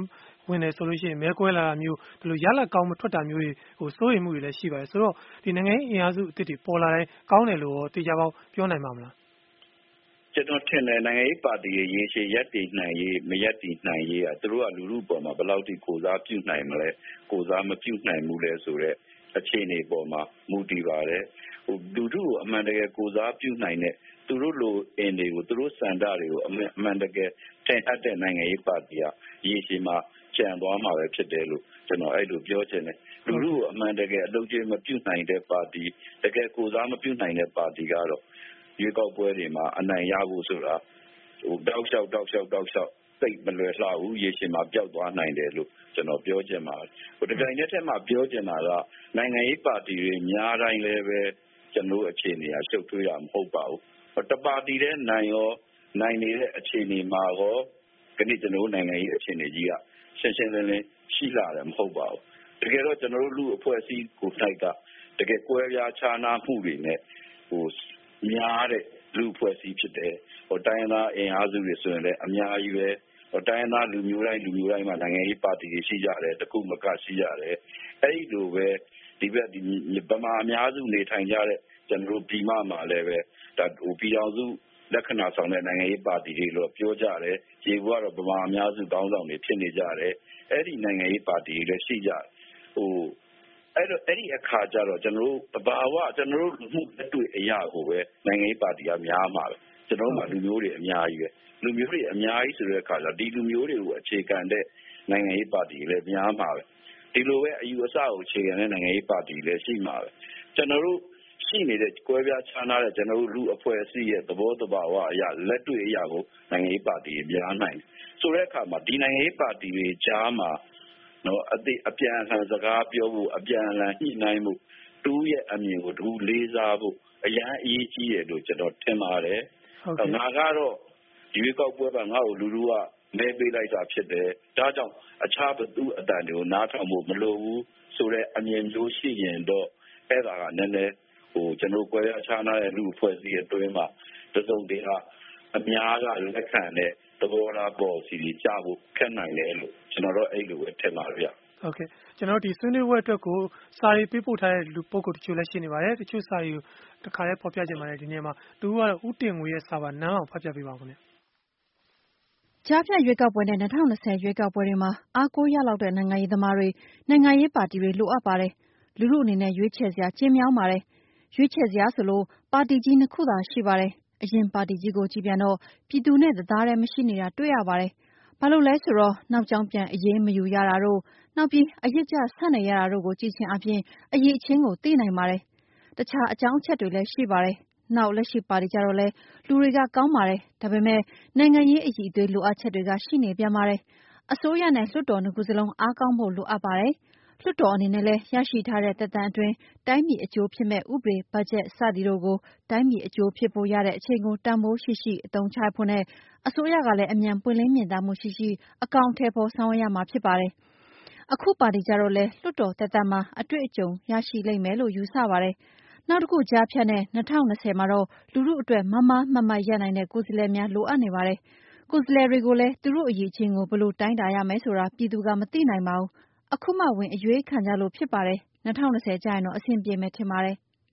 ဝင်တယ်ဆိုလို့ရှိရင်မဲကွဲလာတာမျိုးဒီလိုရလဒ်ကောင်းမထွက်တာမျိုးတွေကိုစိုးရိမ်မှုတွေလည်းရှိပါတယ်ဆိုတော့ဒီနိုင်ငံရေးအင်အားစုအသစ်တွေပေါ်လာတိုင်းကောင်းတယ်လို့တေချာပေါက်ပြောနိုင်ပါမလားကျွန်တော်ထင်တယ်နိုင်ငံရေးပါတီရဲ့ရေရှည်ရပ်တည်နိုင်ရေးမရပ်တည်နိုင်ရေးကသူတို့ကလူလူပေါ်မှာဘယ်လောက်ထိကိုစားပြုနိုင်မလဲကိုစားမပြုနိုင်ဘူးလဲဆိုတော့အခြေအနေပေါ်မှာမူတည်ပါတယ်လူထုကိုအမှန်တကယ်ကိုစားပြုနိုင်တဲ့သူတို့လိုအင်တွေကိုသူတို့စံတတွေကိုအမှန်တကယ်ထင်ဟပ်တဲ့နိုင်ငံရေးပါတီကရေရှည်မှာကျန်သွားမှာပဲဖြစ်တယ်လို့ကျွန်တော်အဲ့လိုပြောချင်တယ်လူထုကိုအမှန်တကယ်အလုပ်ချင်းမပြုနိုင်တဲ့ပါတီတကယ်ကိုစားမပြုနိုင်တဲ့ပါတီကတော့ရွေးကောက်ပွဲတွေမှာအနိုင်ရဖို့ဆိုတာတောက်လျှောက်သိမလွယ်လှဘူးရေရှည်မှာပျောက်သွားနိုင်တယ်လို့ကျွန်တော်ပြောချင်ပါတယ်ဒီတိုင်းထဲမှာပြောချင်တာကနိုင်ငံရေးပါတီတွေများတိုင်းလည်းပဲကျွန်တော်အခြေအနေအရှုပ်ထွေးတာမဟုတ်ပါဘူးတပါတီတဲ့နိုင်နေတဲ့အခြေအနေမှာရောဒီနေ့ကျွန်တော်နိုင်ငံရေးအခြေအနေကြီးကရှင်းရှင်းလင်းလင်းရှိလာတယ်မဟုတ်ပါဘူးတကယ်တော့ကျွန်တော်လူအဖွဲ့အစည်းကိုတိုက်ကတကယ်ကွဲပြားခြားနားမှုတွေနဲ့များတဲ့လူအဖွဲ့အစည်းဖြစ်တယ်တိုင်းသားအင်အားစုတွေဆိုရင်လည်းအများကြီးပဲတိုင်းသားလူမျိုးတိုင်းမှာနိုင်ငံရေးပါတီတွေရှိကြတယ်တခုမကရှိကြတယ်အဲ့ဒီလိုပဲဒီဘက်ဒီဗမာအများစုနေထိုင်ကြတဲ့ကျွန်တော်ပြည်မှာလည်းပဲဒါပြည်အောင်စုလက္ခဏာဆောင်တဲ့နိုင်ငံရေးပါတီတွေလို့ပြောကြတယ်ရေဘူးကတော့ဗမာအများစုတောင်းဆောင်တွေဖြစ်နေကြတယ်အဲ့ဒီနိုင်ငံရေးပါတီတွေလည်းရှိကြတယ်အဲ့ဒီအခါကျတော့ကျွန်တော်တို့မှုလက်တွေ့အရာကိုပဲနိုင်ငံရေးပါတီကများမှာပဲကျွန်တော်တို့မှာလူမျိုးတွေအများကြီးပဲလူမျိုးတွေအများကြီးဆိုတဲ့အခါကျဒီလူမျိုးတွေကိုအခြေခံတဲ့နိုင်ငံရေးပါတီတွေလည်းများမှာပဲဒီလိုပဲအယူအဆကိုအခြေခံတဲ့နိုင်ငံရေးပါတီတွေလည်းရှိမှာပဲကျွန်တော်တို့ရှိနေတဲ့ကွဲပြားခြားနားတဲ့ကျွန်တော်တို့လူအဖွဲ့အစည်းရဲ့သဘောတဘာဝအရာလက်တွေ့အရာကိုနိုင်ငံရေးပါတီတွေများနိုင်တယ်ဆိုတဲ့အခါမှာဒီနိုင်ငံရေးပါတီတွေကြားမှာအပြန်အလှန်စကားပြောဖို့အပြန်အလှန်ညှိနှိုင်းဖို့တူရဲ့အမြင်ကိုတူလေးစားဖို့အရန်အရေးကြီးတယ်လို့ကျွန်တော်ထင်ပါတယ်ငါကတော့ဒီရွေးကောက်ပွဲမှာငါ့ကိုလူလူကမဲပေးလိုက်တာဖြစ်တယ်ဒါကြောင့်အခြားဘသူအတန်တွေကိုနားထောင်ဖို့မလိုဘူးဆိုတဲ့အမြင်မျိုးရှိရင်တော့အဲ့ဒါကနည်းနည်းကျွန်တော်ကွဲရချားနာတဲ့လူအဖွဲ့အစည်းအတွင်းမှာတစုံတရာအများကလက်ခံတဲ့သဘောထားပေါ်စီကြားဖို့ခက်နိုင်တယ်လို့ကျွန်တော်တို့အဲ့လိုပဲထင်ပါတယ်ဗျဟုတ်ကဲ့ကျွန်တော်ဒီဆွေးနွေးပွဲအတွက်ကိုစာရေးပေးပို့ထားတဲ့လူပုဂ္ဂိုလ်တချို့လည်းရှိနေပါတယ်တချို့စာရေးကိုတခါလေးဖော်ပြကြပါတယ်ဒီနေ့မှာသူကတော့ဦးတင်ငွေရဲ့စာပါနန်းအောင်ဖတ်ပြပေးပါဦးခင်ဗျကြားဖြတ်ရွေးကောက်ပွဲနဲ့2020ရွေးကောက်ပွဲတွေမှာအားကိုးရလောက်တဲ့နိုင်ငံရေးသမားတွေနိုင်ငံရေးပါတီတွေလိုအပ်ပါတယ်လူလူအနေနဲ့ရွေးချယ်စရာကျင်းမြောင်းပါတယ်ရွေးချယ်စရာဆိုလို့ပါတီကြီးနှစ်ခုသာရှိပါတယ်အရင်ပါတီကြီးကိုကြည့်ပြန်တော့ပြည်သူနဲ့တသားတည်းမရှိနေတာတွေ့ရပါတယ်ဘာလို့လဲဆိုတော့နောက်ကြောင်းပြန်အရေးမယူရတာတို့နောက်ပြီးအရစ်ကျဆက်နေရတာတို့ကိုကြည့်ချင်းအပြင်အရေးအချင်းကိုသိနိုင်ပါတယ်တခြားအကြောင်းအချက်တွေလည်းရှိပါတယ်နောက်လက်ရှိပါတီကြတော့လဲလူတွေကကောင်းပါတယ်ဒါပေမဲ့နိုင်ငံရေးအည်အသွေးလိုအပ်ချက်တွေကရှိနေပြန်ပါတယ်အစိုးရနဲ့လွှတ်တော်နှစ်ခုစလုံးအားကောင်းဖို့လိုအပ်ပါတယ်လွှတ်တော်အနေနဲ့လည်းရရှိထားတဲ့သက်တမ်းအတွင်းတိုင်းပြည်အကျိုးဖြစ်မဲ့ဥပဒေဘတ်ဂျက်စသည်တို့ကိုတိုင်းပြည်အကျိုးဖြစ်ဖို့ရတဲ့အချိန်ကိုတန်ဖိုးရှိရှိအသုံးချဖို့နဲ့အစိုးရကလည်းအမြန်ပွင့်လင်းမြင်သာမှုရှိရှိအကောင့်ထဲပေါ်ဆောင်ရွက်ရမှာဖြစ်ပါတယ်အခုပါတီကြတော့လဲလွှတ်တော်သက်တမ်းမှာအတွေ့အကြုံရရှိလိမ့်မယ်လို့ယူဆပါတယ်နောက်တစ်ခုကြားဖြတ်နဲ့2020မှာတော့လူထုအတွက်မမတ်ရနိုင်တဲ့ကိုယ်စားလှယ်များလိုအပ်နေပါတယ်ကိုယ်စားလှယ်တွေကိုလည်းသူတို့အရေးချင်းကိုဘယ်လိုတိုင်းတာရမယ်ဆိုတာပြည်သူကမသိနိုင်ပါဘူးအခုမှဝင်အရွေးခံကြလို့ဖြစ်ပါတယ်2020ကျရင်တော့အဆင်ပြေမယ်ထင်ပါတယ်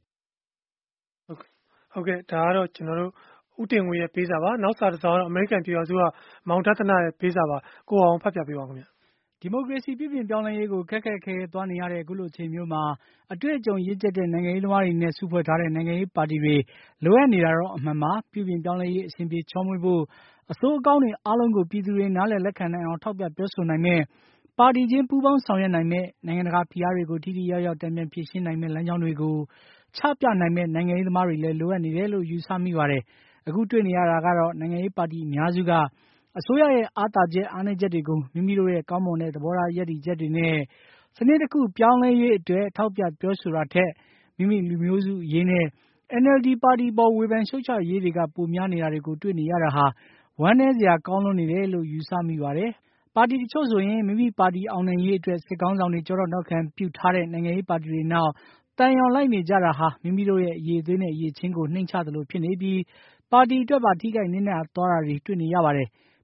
ဟုတ်ကဲ့ဒါကတော့ကျွန်တော်တို့ဦးတင်ငွေရဲ့ပေးစာပါနောက်စာတစ်စောတော့အမေရိကန်ပြည်တော်စုကမောင်ဒသနာရဲ့ပေးစာပါကိုအောင်ဖတ်ပြပေးပါဦးခင်ဗျာဒီမိုကရေစီပြည်ပြင်ပြောင်းလဲရေးကိုခက်ခက်ခဲခဲသွားနေရတဲ့အခုလိုချိန်မျိုးမှာအတွေ့အကြုံရင့်ကျက်တဲ့နိုင်ငံရေးသမားတွေနဲ့စုဖွဲ့ထားတဲ့နိုင်ငံရေးပါတီတွေလိုအပ်နေတာတော့အမှန်ပါပြည်ပြင်ပြောင်းလဲရေးအစဉ်ပြေချောမွေ့ဖို့အစိုးအကောင်းတွေအားလုံးကိုပြည်သူတွေနားလည်လက်ခံနိုင်အောင်ထောက်ပြပြောဆိုနိုင်မဲ့ပါတီချင်းပူးပေါင်းဆောင်ရွက်နိုင်မဲ့နိုင်ငံတကာဖိအားတွေကိုထိထိရောက်ရောက်တံပြန်ဖြေရှင်းနိုင်မဲ့လမ်းကြောင်းတွေကိုချပြနိုင်မဲ့နိုင်ငံရေးသမားတွေလည်းလိုအပ်နေတယ်လို့ယူဆမိပါတယ်အခုတွေ့နေရတာကတော့နိုင်ငံရေးပါတီအများစုကအစိုးရရဲ့အားသာချက်အားနည်းချက်တွေကိုမိမိတို့ရဲ့ကောင်းမွန်တဲ့သဘောထားရည်တည်ချက်တွေနဲ့စနစ်တစ်ခုပြောင်းလဲရေးအတွက်ထောက်ပြပြောဆိုတာထက်မိမိလူမျိုးစုအရေးနဲ့ NLD ပါတီပေါ်ဝေဖန်ရှုတ်ချရေးတွေကပိုများနေတာတွေကိုတွေ့နေရတာဟာဝမ်းနည်းစရာကောင်းလွန်းနေတယ်လို့ယူဆမိပါတယ်ပါတီတချို့ဆိုရင်မိမိပါတီအောင်နိုင်ရေးအတွက်စစ်ကောင်းဆောင်တွေကြောတော့နောက်ခံပြုထားတဲ့နိုင်ငံရေးပါတီတွေနောက်တန်ရောင်လိုက်နေကြတာဟာမိမိတို့ရဲ့အရေးအသွေးနဲ့အရေးချင်းကိုနှိမ့်ချသလိုဖြစ်နေပြီးပါတီအတွက်ပါထိခိုက်နစ်နာသွားတာတွေတွေ့နေရပါတယ်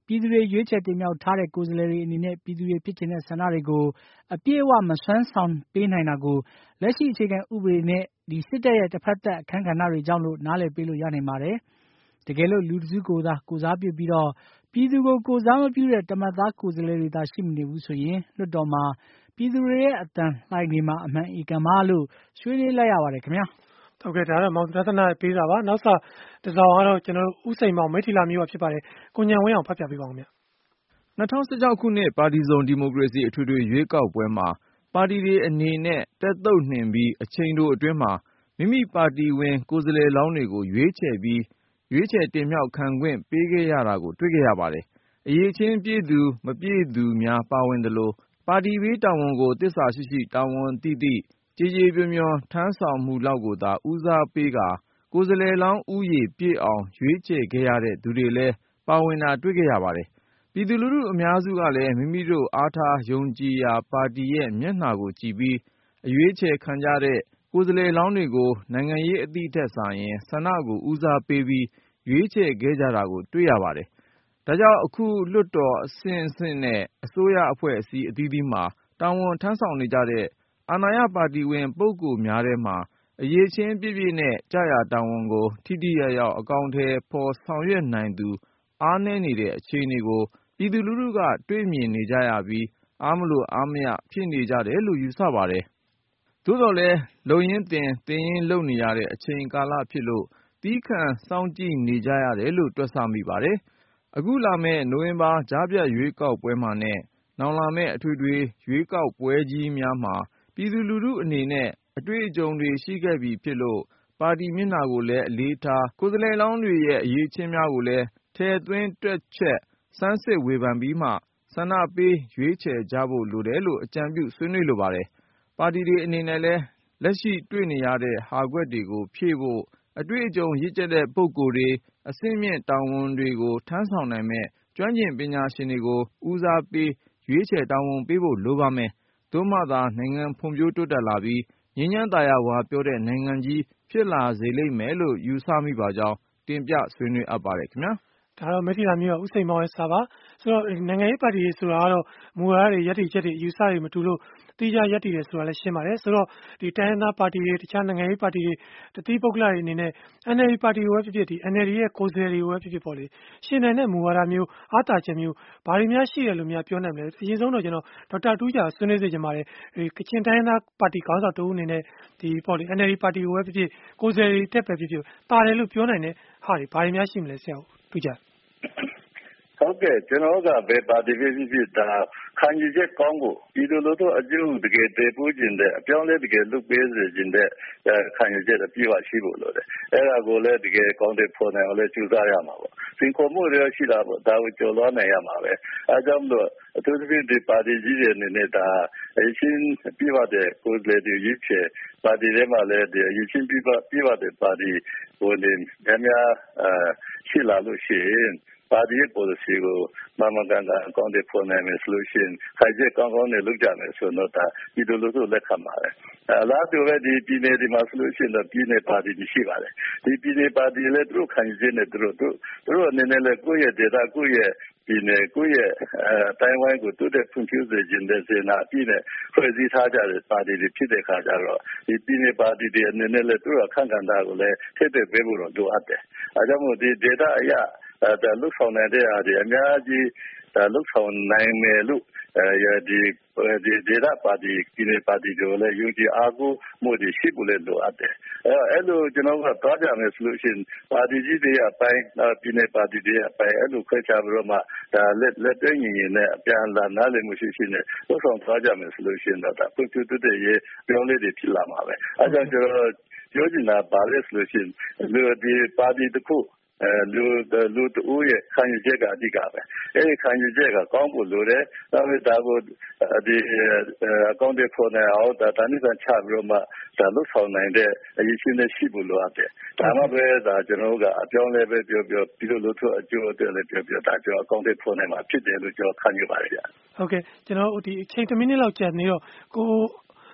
ပြည်သူတွေရွေးချယ်တင်မြှောက်ထားတဲ့ကိုယ်စားလှယ်တွေအနေနဲ့ပြည်သူတွေဖြစ်ချင်တဲ့ဆန္ဒတွေကိုအပြည့်အဝမစွမ်းဆောင်ပေးနိုင်တာကိုလက်ရှိအခြေခံဥပဒေနဲ့စစ်တပ်ရဲ့တစ်ဖက်သက်အခန်းကဏ္ဍတွေကြောင့်လို့နားလည်ပေးလို့ရနိုင်ပါတယ်။တကယ်လို့လူတစုကိုသာကိုစားပြုပြီးတော့ပြည်သူကိုကိုစားမပြုတဲ့တမတ်သားကိုယ်စားလှယ်တွေသာရှိမနေဘူးဆိုရင်လွှတ်တော်မှာပြည်သူတွေရဲ့အသံလှိုင်နေမှာအမှန်ဧကန်ပါလို့ဆွေးနွေးလိုက်ရပါတယ်ခင်ဗျာ။ဟုတ်ကဲ့ဒါတော့မောင်သနာပေးတာပါနောက်စာတစောင်းကတော့ကျွန်တော်တို့ဥစိန်မောင်မိထီလာမျိုးဖြစ်ပါတယ်ကိုညံဝင်းအောင်ဖတ်ပြပေးပါဦးခင်ဗျ။2016ခုနှစ်ပါတီစုံဒီမိုကရေစီအထွေထွေရွေးကောက်ပွဲမှာပါတီတွေအနေနဲ့တက်သုတ်နှင်ပြီးအချိန်တိုအတွင်းမှာမိမိပါတီဝင်ကိုယ်စားလှယ်လောင်းတွေကိုရွေးချယ်တင်မြှောက်ခံခွင့်ပေးခဲ့ရတာကိုတွေ့ခဲ့ရပါတယ်။အရေးချင်းပြည့်သူမပြည့်သူများပါဝင်သလိုပါတီဘေးတာဝန်ကိုသစ္စာရှိရှိတာဝန်သိသိကြေကြေပြွန်ပြွန်ထမ်းဆောင်မှုလောက်ကိုသာဦးစားပေးကာကိုယ်စားလှယ်လောင်းဦးရေပြည့်အောင်ရွေးချယ်ခဲ့ရတဲ့သူတွေလည်းပါဝင်တာတွေ့ခဲ့ရပါတယ်။ပြည်သူလူထုအများစုကလည်းမိမိတို့အားထားယုံကြည်ရာပါတီရဲ့မျက်နှာကိုကြည့်ပြီးအရွေးချယ်ခံကြတဲ့ကိုယ်စားလှယ်လောင်းတွေကိုနိုင်ငံရေးအသည့်ထက်စာရင်ဆန္ဒကိုဦးစားပေးပြီးရွေးချယ်ခဲ့ကြတာကိုတွေ့ရပါတယ်။ဒါကြောင့်အခုလွှတ်တော်အဆင့်နဲ့အစိုးရအဖွဲ့အစည်းအသီးသီးမှာတာဝန်ထမ်းဆောင်နေကြတဲ့အာဏာရပါတီဝင်ပုဂ္ဂိုလ်များထဲမှာအရေးချင်းပြည့်ပြည့်နဲ့ကျရာတာဝန်ကိုထိထိရောက်ရောက်အကောင်အထည်ဖော်ဆောင်ရွက်နိုင်သူအားနည်းနေတဲ့အခြေအနေကိုပြည်သူလူထုကတွေ့မြင်နေကြရပြီးအားမလို့အားမရဖြစ်နေကြတယ်လို့ယူဆပါတယ်။သို့တော်လည်းလုပ်ရင်းသင်ရင်းလုပ်နေရတဲ့အချိန်ကာလဖြစ်လို့သည်းခံစောင့်ကြည့်နေကြရတယ်လို့တွက်ဆမိပါတယ်။အခုလာမယ့်နိုဝင်ဘာကြားဖြတ်ရွေးကောက်ပွဲမှာနဲ့နောင်လာမယ့်အထွေထွေရွေးကောက်ပွဲကြီးများမှာပြည်သူလူထုအနေနဲ့အတွေ့အကြုံတွေရှိခဲ့ပြီဖြစ်လို့ပါတီမျက်နှာကိုလည်းအလေးထားကိုယ်စားလှယ်လောင်းတွေရဲ့အရေးချင်းများကိုလည်းထည့်သွင်းတွက်ချက်ဆန်းစစ်ဝေဖန်ပြီးမှဆန္ဒပေးရွေးချယ်ကြဖို့လိုတယ်လို့အကြံပြုဆွေးနွေးလိုပါတယ်။ပါတီတွေအနေနဲ့လည်းလက်ရှိတွေ့နေရတဲ့ဟာကွက်တွေကိုဖြည့်ဖို့အတွေ့အကြုံရင့်ကျက်တဲ့ပုဂ္ဂိုလ်တွေအဆင့်မြင့်တာဝန်တွေကိုထမ်းဆောင်နိုင်မဲ့ကျွမ်းကျင်ပညာရှင်တွေကိုဦးစားပေးရွေးချယ်တာဝန်ပေးဖို့လိုပါမယ်။သို့မှသာနိုင်ငံဖွံ့ဖြိုးတိုးတက်လာပြီးငြိမ်းချမ်းသာယာဝပြောတဲ့နိုင်ငံကြီးဖြစ်လာစေလိမ့်မယ်လို့ယူဆမိပါကြောင်းတင်ပြဆွေးနွေးအပ်ပါတယ်ခင်ဗျာ။ဒါတော့မိထီလာမျိုးဥစိန်မောင်ရဲ့စာပါဆိုတော့နိုင်ငံရေးပါတီတွေဆိုတာကတော့မူဝါဒတွေရည်တည်ချက်တွေအယူဆတွေမတူလို့တိကျရပ်တည်တယ်ဆိုတာလည်းရှင်းပါတယ်ဆိုတော့ဒီတိုင်းရင်းသားပါတီတွေတခြားနိုင်ငံရေးပါတီတွေတတိပုဂ္ဂလတွေအနေနဲ့ NLD ပါတီကိုပဲဖြစ်ဖြစ်ဒီ NLD ရဲ့ကိုယ်စားလှယ်တွေကိုပဲဖြစ်ဖြစ်ပေါ့လေရှင်းနိုင်တဲ့မူဝါဒမျိုးအားသာချက်မျိုးဘာတွေများရှိတယ်လို့များပြောနိုင်မလဲအရင်ဆုံးတော့ကျွန်တော်ဒေါက်တာတူးကြာဆွေးနွေးစေချင်ပါတယ်ဒီကချင်တိုင်းရင်းသားပါတီခေါင်းဆောင်တဦးအနေနဲ့ဒီပေါ့လေ NLD ပါတီကိုပဲဖြစ်ဖြစ်ကိုယ်စားလှယ်တွေတက်ပဲဖြစ်ဖြစ်ပါတယ်လို့ပြောနိုင်တဲ့ဟာတွေဘာတွေများရှိမလဲဆရာတူးကြာဟုတ်ကဲ့ကျွန်တော်ကဘယ်ပါတီပဲဖြစ်ဖြစ်ဒါခံယူချက်ကောင်းဖို့ဒီလိုလိုတော့အကျိုးတကယ်တည်ပိုးခြင်းတဲ့အပြောင်းလဲတကယ်လုပ်ပေးစေခြင်းတဲ့ခံယူချက်အပြည့်အဝရှိဖို့လိုတယ်အဲ့ဒါကိုလည်းတကယ်ကောင်းတဲ့ဖော်နိုင်အောင်လည်းကြိုးစားရမှာပေါ့စင်ခေါ်မှုတွေရှိတာပေါ့ဒါကိုကျော်လွှားနိုင်ရမှာပဲအဲကြောင့်လို့အထူးသဖြင့်ဒီပါတီကြီးတွေအနေနဲ့ဒါအချင်းပြပါတဲ့ကိုယ်လေဒီရွေးချယ်ပါတီတွေမှာလည်းဒီအချင်းပြပါတဲ့ပါတီဟိုနေများရှိလာလို့ရှိရင်ပါတီရဲ့ policy ကိုမမကန်ကန်အကောင့်တွေပေါ်နိုင်မယ်ဆိုလို့ရှိရင်ခိုင်ကျက်ကောင်းကောင်းနဲ့လုပ်ကြမယ်ဆိုတော့ဒါဒီလိုလိုဆိုလက်ခံပါတယ်အလားတူပဲဒီပြည်နယ်ဒီမှာဆိုလို့ရှိရင်တော့ပြည်နယ်ပါတီရှိပါတယ်ဒီပြည်နယ်ပါတီလည်းသူတို့ခံယူချက်နဲ့သူတို့အနေနဲ့လည်းကိုယ့်ရဲ့ဒေသကိုယ့်ရဲ့ပြည်နယ်ကိုယ့်ရဲ့တိုင်းဝိုင်းကိုတိုးတက်ဖွံ့ဖြိုးစေခြင်းတဲ့စေနာပြည်နယ်ဖွဲ့စည်းထားကြတဲ့ပါတီတွေဖြစ်တဲ့ခါကျတော့ဒီပြည်နယ်ပါတီတွေအနေနဲ့လည်းသူတို့အခန့်ကဏ္ဍကိုလည်းထည့်သွင်းပေးဖို့တော့လိုအပ်တယ်အဲကြောင့်မို့ဒီဒေသအရဒါလုဆောင်နေတဲ့အားတွေအများကြီးလုဆောင်နိုင်မယ်လို့ဒီဒေသပါတီပြည်နယ်ပါတီတွေလည်းယူကြည်အားကိုမှုတွေရှိဖို့လည်းလိုအပ်တယ်အဲ့လိုကျွန်တော်ကသွားကြမယ်ဆိုလို့ရှိရင်ပါတီကြီးတွေအပိုင်းပြည်နယ်ပါတီတွေအပိုင်းအဲ့လိုခွဲခြားပြီးတော့မှဒါလက်တွဲညီညီနဲ့အပြန်လာနားလည်မှုရှိရှိနဲ့လုဆောင်သွားကြမယ်ဆိုလို့ရှိရင်တော့ဒါဖွံ့ဖြိုးတိုးတက်ရေးပြောင်းလဲတွေဖြစ်လာမှာပဲအဲ့ကြောင့်ကျွန်တော်ပြောချင်တာပါလဲဆိုလို့ရှိရင်ဒီပါတီတစ်ခုလူတူရဲ့ခံယူချက်ကအဓိကပဲအဲဒီခံယူချက်ကကောင်းဖို့လိုတယ်ဒါပေမဲ့ဒါကိုဒီအကောင့်တွေပေါ်နေအောင်ဒါတနည်းချပြီးတော့မှဒါလွတ်ဆောင်နိုင်တဲ့အရေးချင်းတွေရှိဖို့လိုအပ်တယ်ဒါမှပဲဒါကျွန်တော်ကအပြောင်းလဲပဲပြောပြီးတော့လို့အကျိုးအတယ်လည်းပြောဒါကျွန်တော်အကောင့်တွေပေါ်နေမှာဖြစ်တယ်လို့ကျွန်တော်ခံယူပါတယ်ဗျဟုတ်ကဲ့ကျွန်တော်ဒီအချိန်1မိနစ်လောက်ကြာနေတော့ကို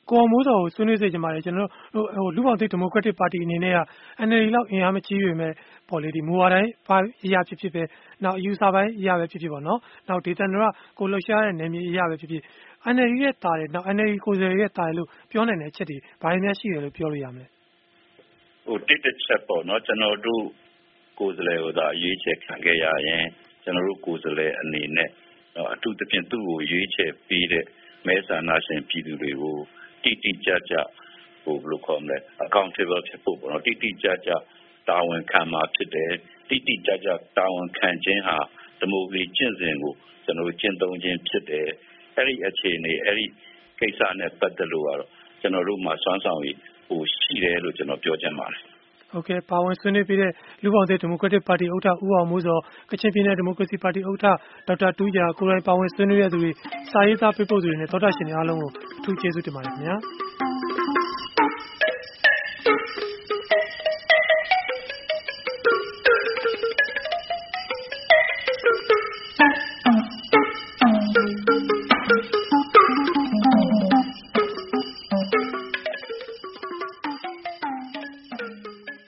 ကိုအောင်မိုးစောကိုဆွေးနွေးစေချင်ပါတယ်ကျွန်တော်တို့လူ့ဘောင်သစ်ဒီမိုကရက်တစ်ပါတီအနေနဲ့က NLD လောက်အင်အားမကြီးပေမဲ့ပေါ့လေဒီမူဝါဒတိုင်းအရာဖြစ်ဖြစ်ပဲနောက်အယူဆပိုင်းအရာပဲဖြစ်ဖြစ်ပေါ့နော်နောက်ဒေသန္တရကိုလှုပ်ရှားတဲ့နယ်မြေအရာပဲဖြစ်ဖြစ် NLD ရဲ့တာတယ်နောက် NLD ကိုယ်စားလှယ်ရဲ့တာတယ်လို့ပြောနိုင်တဲ့အချက်တွေဘာတွေများရှိတယ်လို့ပြောလို့ရမလဲတစ်ချက်ပေါ့နော်ကျွန်တော်တို့ကိုယ်စားလှယ်ကိုသာရွေးချယ်ခံခဲ့ရရင်ကျွန်တော်တို့ကိုယ်စားလှယ်အနေနဲ့အထူးသဖြင့်သူ့ကိုရွေးချယ်ပေးတဲ့မဲဆန္ဒရှင်ပြည်သူတွေကိုတိတိကျကျဘယ်လိုခေါ်မလဲ accountable ဖြစ်ဖို့ပေါ့နော်တိတိကျကျတာဝန်ခံမှာဖြစ်တယ်တိတိကျကျတာဝန်ခံခြင်းဟာဒီမိုကရေစီကျင့်စဉ်ကိုကျွန်တော်ကျင့်သုံးခြင်းဖြစ်တယ်အဲ့ဒီအခြေအနေအဲ့ဒီကိစ္စနဲ့ပတ်သက်လို့ကတော့ကျွန်တော်တို့မှာစွမ်းဆောင်ရည်ရှိတယ်လို့ကျွန်တော်ပြောချင်ပါတယ်ဟုတ်ကဲ့ပါဝင်ဆွေးနွေးပြီးတဲ့လူ့ဘောင်သစ်ဒီမိုကရက်တစ်ပါတီဥက္ကဋ္ဌဦးအောင်မိုးစောကချင်ပြည်နယ်ဒီမိုကရေစီပါတီဥက္ကဋ္ဌဒေါက်တာတူးဂျာကိုယ်တိုင်ပါဝင်ဆွေးနွေးရသူတွေစာရေးသားပေးပို့သူတွေနဲ့သောတာရှင်တွေအားလုံးကိုအထူးကျေးဇူးတင်ပါတယ်ခင်ဗျာ